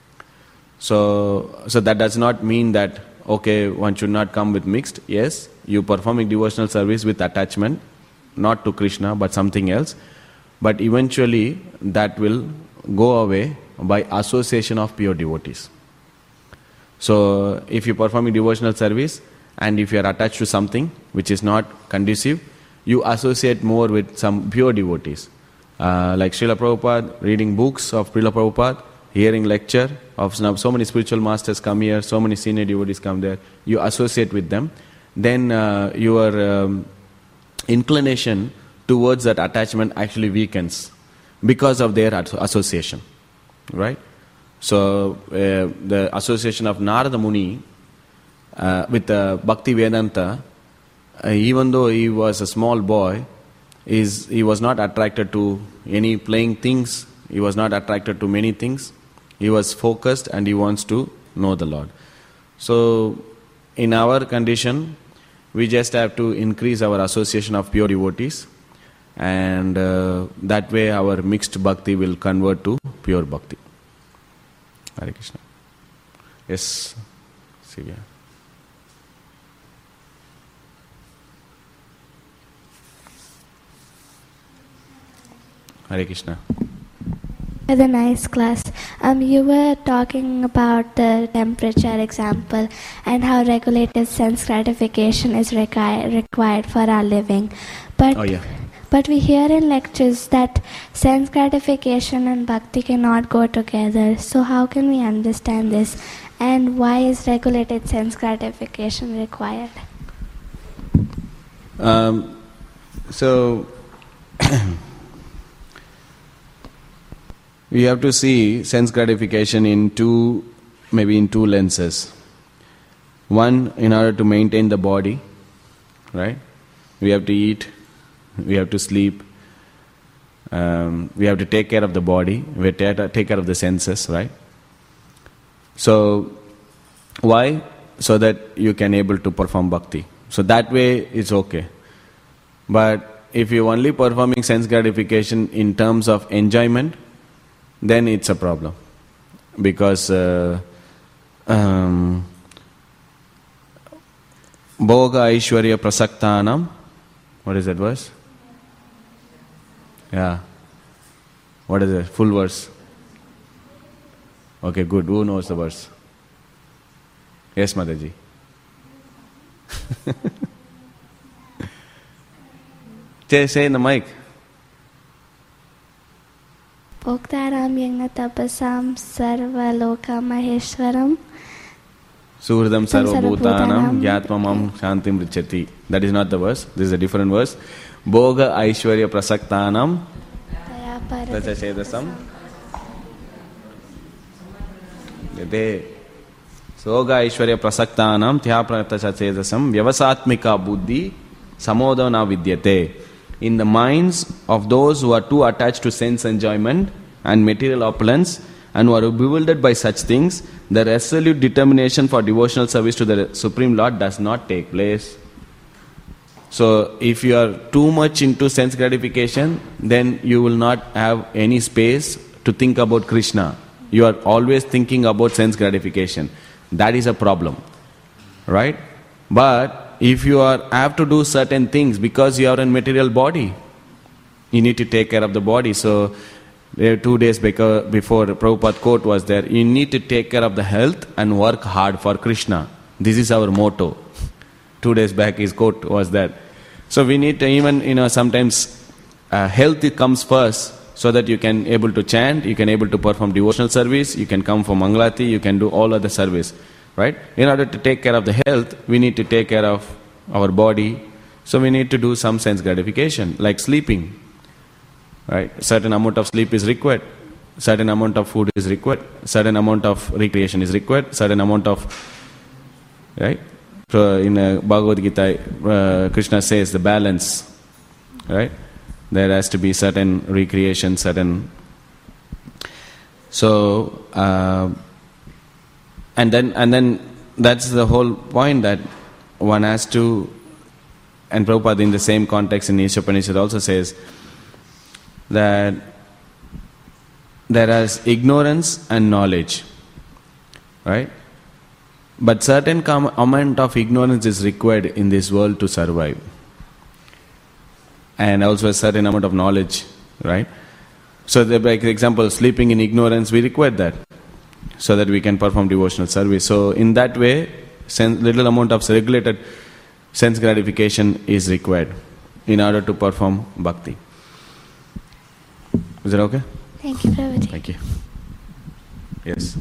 So, so that does not mean that, okay, one should not come with mixed. Yes, you performing devotional service with attachment, not to Krishna, but something else. But eventually, that will go away by association of pure devotees. So, if you performing devotional service, and if you are attached to something which is not conducive, you associate more with some pure devotees. Uh, like Srila Prabhupada, reading books of Srila Prabhupada, hearing lecture of so many spiritual masters come here, so many senior devotees come there, you associate with them, then uh, your um, inclination towards that attachment actually weakens because of their association, right? So uh, the association of Narada Muni uh, with uh, Bhakti Vedanta, uh, even though he was a small boy, is he was not attracted to any playing things, he was not attracted to many things. He was focused and he wants to know the Lord. So, in our condition, we just have to increase our association of pure devotees, and uh, that way our mixed bhakti will convert to pure bhakti. Hare Krishna. Yes, Sivya. Hare Krishna. The nice class. Um, you were talking about the temperature example and how regulated sense gratification is requi- required for our living. But oh, yeah. but we hear in lectures that sense gratification and bhakti cannot go together. So how can we understand this? And why is regulated sense gratification required? Um, so we have to see sense gratification in two, maybe in two lenses. One, in order to maintain the body, right? We have to eat, we have to sleep, um, we have to take care of the body, we have to take care of the senses, right? So, why? So that you can able to perform bhakti. So that way it's okay. But if you're only performing sense gratification in terms of enjoyment, then it's a problem. Because uh, um, Bhoga Aishwarya Prasaktanam, what is that verse? Yeah. What is it? Full verse. Okay, good. Who knows the verse? Yes, Mataji. Say in the mic. Bhoktaram yagna tapasam sarva loka maheshwaram Suhridam sarva bhutanam gyatmamam shantim richati. That is not the verse. This is a different verse. Bhoga Aishwarya Prasaktanam Tachasedasam Yade Soga Aishwarya Prasaktanam Tyapratachasedasam Vyavasatmika Buddhi Samodana Vidyate. In the minds of those who are too attached to sense enjoyment and material opulence and who are bewildered by such things, the resolute determination for devotional service to the Supreme Lord does not take place. So, if you are too much into sense gratification, then you will not have any space to think about Krishna. You are always thinking about sense gratification. That is a problem. Right? But if you are have to do certain things because you are in material body, you need to take care of the body. So, there two days before Prabhupada quote was there, you need to take care of the health and work hard for Krishna. This is our motto. Two days back his quote was that. So we need to even, you know, sometimes uh, health comes first so that you can able to chant, you can able to perform devotional service, you can come for Mangalati, you can do all other service. Right? In order to take care of the health, we need to take care of our body. So we need to do some sense gratification, like sleeping. Right? Certain amount of sleep is required. Certain amount of food is required. Certain amount of recreation is required. Certain amount of... Right? So in uh, Bhagavad Gita, uh, Krishna says the balance. Right? There has to be certain recreation, certain... So... Uh, And then, and then that's the whole point, that one has to and Prabhupada in the same context in Ishopanishad also says that there is ignorance and knowledge, right? But certain com- amount of ignorance is required in this world to survive, and also a certain amount of knowledge, right? So, the, like example, sleeping in ignorance, we require that so that we can perform devotional service. So, in that way, sense, little amount of regulated sense gratification is required in order to perform bhakti. Is that okay? Thank you, Prabhuji. Thank you. Yes.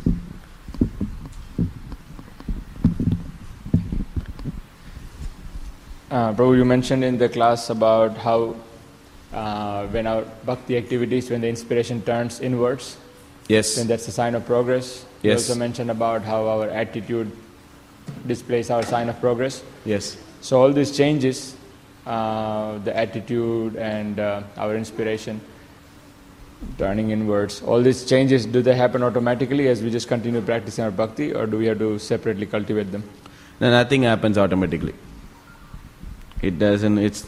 Uh, Prabhu, you mentioned in the class about how uh, when our bhakti activities, when the inspiration turns inwards, Yes. then that's a sign of progress. You Yes. also mentioned about how our attitude displays our sign of progress. Yes. So all these changes, uh, the attitude and uh, our inspiration turning inwards, all these changes, do they happen automatically as we just continue practicing our bhakti, or do we have to separately cultivate them? No, nothing happens automatically. It doesn't, it's...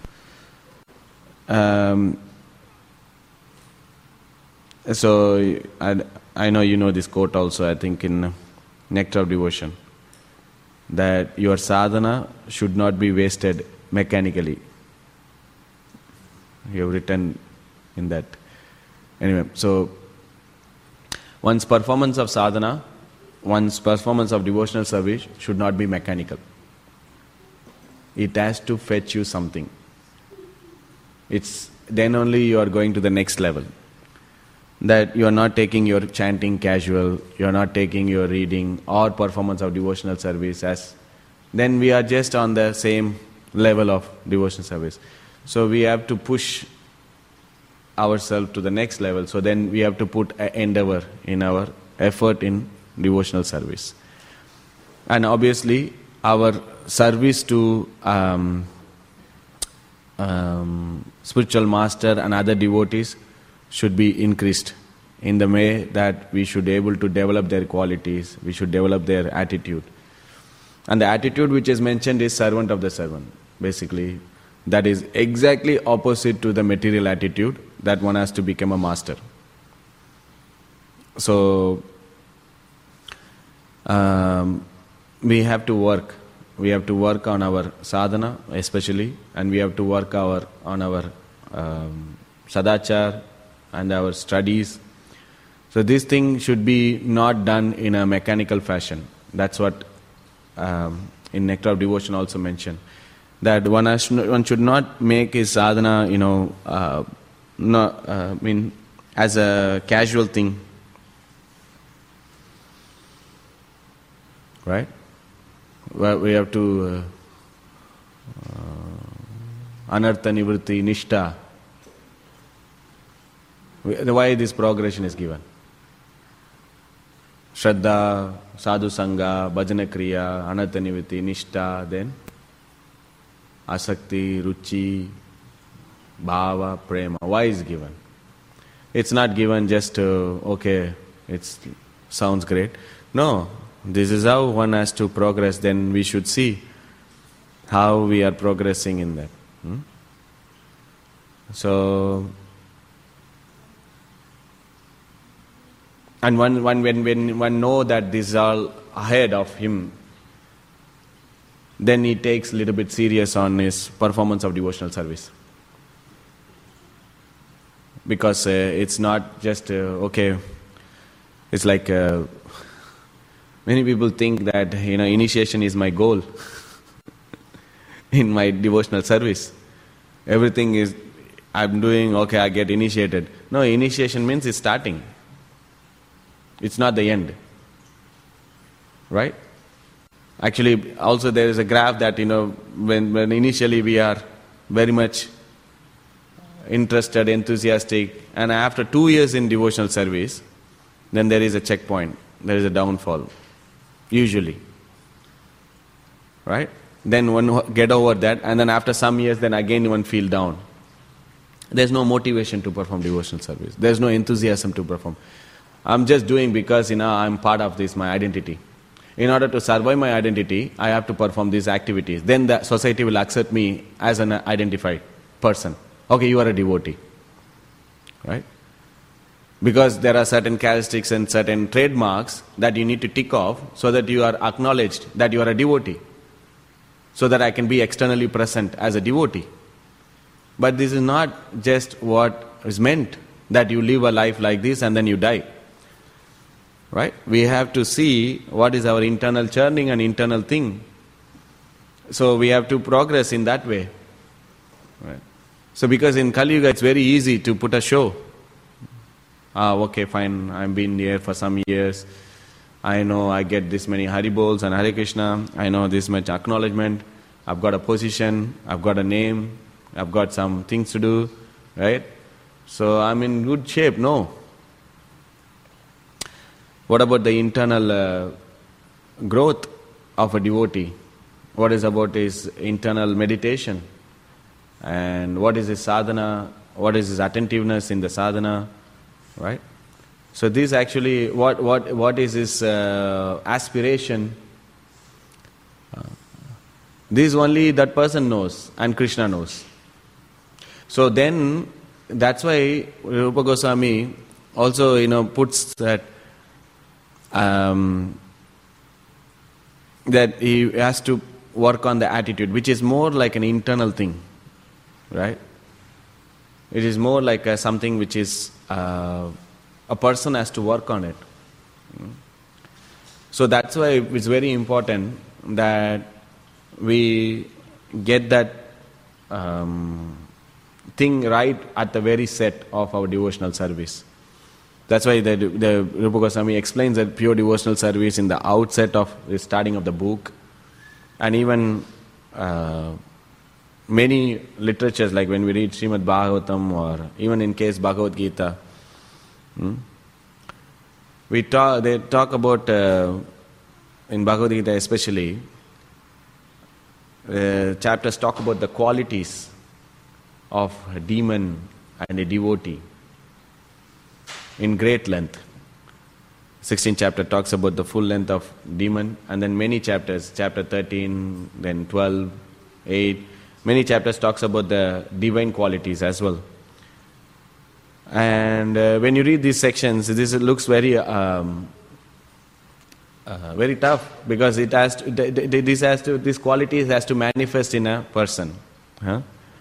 Um, so, I, I know you know this quote also, I think in Nectar of Devotion, that your sadhana should not be wasted mechanically. You have written in that. Anyway, so one's performance of sadhana, one's performance of devotional service should not be mechanical. It has to fetch you something. It's then only you are going to the next level. That you are not taking your chanting casual, you are not taking your reading or performance of devotional service as, then we are just on the same level of devotional service. So we have to push ourselves to the next level. So then we have to put an endeavor in our effort in devotional service. And obviously our service to um, um, spiritual master and other devotees should be increased in the way that we should be able to develop their qualities, we should develop their attitude. And the attitude which is mentioned is servant of the servant, basically. That is exactly opposite to the material attitude that one has to become a master. So, um, we have to work. We have to work on our sadhana especially, and we have to work our on our um, sadachar and our studies. So this thing should be not done in a mechanical fashion. That's what um, in Nectar of Devotion also mentioned. That one, has, one should not make his sadhana, you know, uh, not, uh, I mean, as a casual thing. Right? Well, we have to uh, uh, anartha nivritti nishta. Why this progression is given? Shraddha, sadhu sangha, bhajana kriya, anartha nivritti nishta, then asakti, ruchi, bhava, prema. Why is given? It's not given just, uh, okay, it sounds great. No, this is how one has to progress. Then we should see how we are progressing in that. Hmm? So, and one, one, when, when one know that this is all ahead of him, then he takes a little bit serious on his performance of devotional service. Because uh, it's not just, uh, okay, it's like, uh, many people think that, you know, initiation is my goal in my devotional service. Everything is, I'm doing, okay, I get initiated. No, initiation means it's starting. It's not the end. Right? Actually, also there is a graph that, you know, when, when initially we are very much interested, enthusiastic, and after two years in devotional service, then there is a checkpoint, there is a downfall, usually. Right? Then one get over that, and then after some years, then again one feel down. There's no motivation to perform devotional service. There's no enthusiasm to perform. I'm just doing because, you know, I'm part of this, my identity. In order to survive my identity, I have to perform these activities. Then the society will accept me as an identified person. Okay, you are a devotee. Right? Because there are certain characteristics and certain trademarks that you need to tick off so that you are acknowledged that you are a devotee. So that I can be externally present as a devotee. But this is not just what is meant, that you live a life like this and then you die. Right? We have to see what is our internal churning and internal thing. So we have to progress in that way. Right? So because in Kali Yuga it's very easy to put a show. Ah, okay, fine, I've been here for some years. I know I get this many Haribols and Hare Krishna. I know this much acknowledgement. I've got a position. I've got a name. I've got some things to do. Right? So I'm in good shape. No. What about the internal uh, growth of a devotee? What is about his internal meditation? And what is his sadhana? What is his attentiveness in the sadhana? Right? So this actually, what what what is his uh, aspiration? Uh, this only that person knows and Krishna knows. So then, that's why Rupa Goswami also, you know, puts that Um, that he has to work on the attitude, which is more like an internal thing, right? It is more like a, something which is uh, a person has to work on it. So that's why it's very important that we get that um, thing right at the very set of our devotional service. That's why the, the Rupa Goswami explains that pure devotional service in the outset of the starting of the book, and even uh, many literatures, like when we read Srimad Bhagavatam or even in case Bhagavad Gita, hmm, we talk. They talk about uh, in Bhagavad Gita especially. Uh, chapters talk about the qualities of a demon and a devotee in great length. sixteenth chapter talks about the full length of demon, and then many chapters, chapter thirteen, then twelve, eight, many chapters talks about the divine qualities as well. And uh, when you read these sections, this looks very um, uh, very tough, because it has to, this has to, these qualities has to manifest in a person. Huh?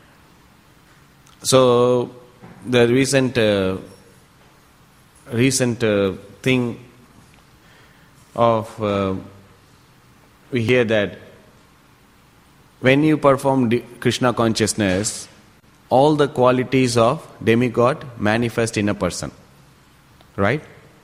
So the recent uh, recent uh, thing of uh, we hear that when you perform de- Krishna consciousness, all the qualities of demigod manifest in a person, right?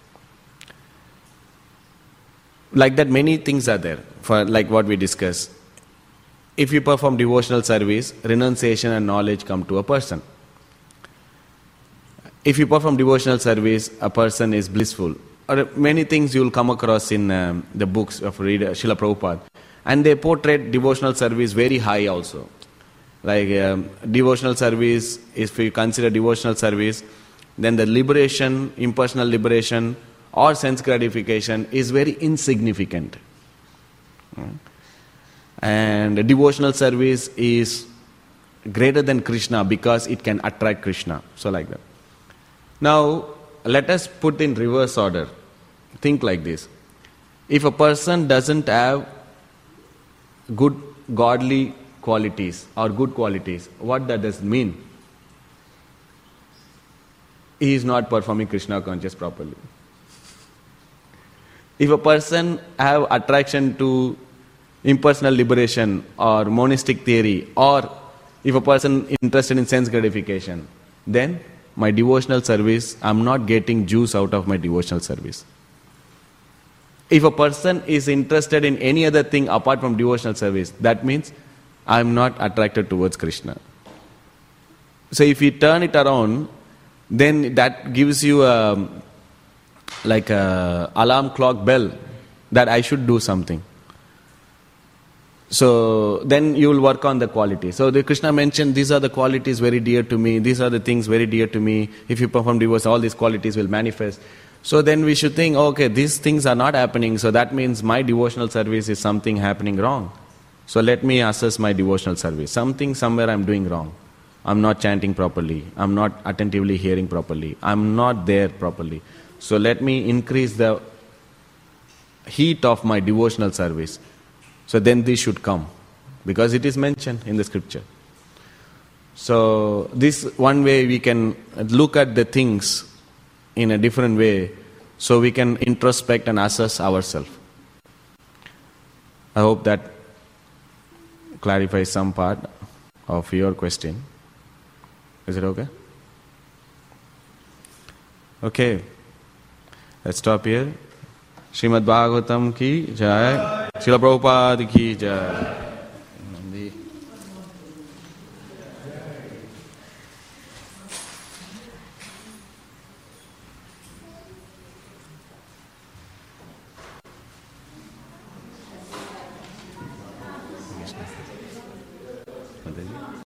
Like that, many things are there, for like what we discussed. If you perform devotional service, renunciation and knowledge come to a person. If you perform devotional service, a person is blissful. Or many things you will come across in um, the books of reader Srila Prabhupada, and they portray devotional service very high also. Like um, devotional service, if you consider devotional service, then the liberation, impersonal liberation or sense gratification is very insignificant. And devotional service is greater than Krishna because it can attract Krishna. So like that. Now, let us put in reverse order. Think like this. If a person doesn't have good godly qualities or good qualities, what that does mean? He is not performing Krishna conscious properly. If a person have attraction to impersonal liberation or monistic theory, or if a person interested in sense gratification, then my devotional service, I am not getting juice out of my devotional service. If a person is interested in any other thing apart from devotional service, that means I am not attracted towards Krishna. So if you turn it around, then that gives you a like a alarm clock bell that I should do something. So then you will work on the quality. So the Krishna mentioned these are the qualities very dear to me, these are the things very dear to me. If you perform devotion, all these qualities will manifest. So then we should think, okay, these things are not happening, so that means my devotional service is something happening wrong. So let me assess my devotional service. Something somewhere I'm doing wrong. I'm not chanting properly. I'm not attentively hearing properly. I'm not there properly. So let me increase the heat of my devotional service. So then this should come, because it is mentioned in the scripture. So this one way we can look at the things in a different way, so we can introspect and assess ourselves. I hope that clarifies some part of your question. Is it okay? Okay. Let's stop here. Srimad Bhagavatam ki jai. Srila Prabhupada ki jai.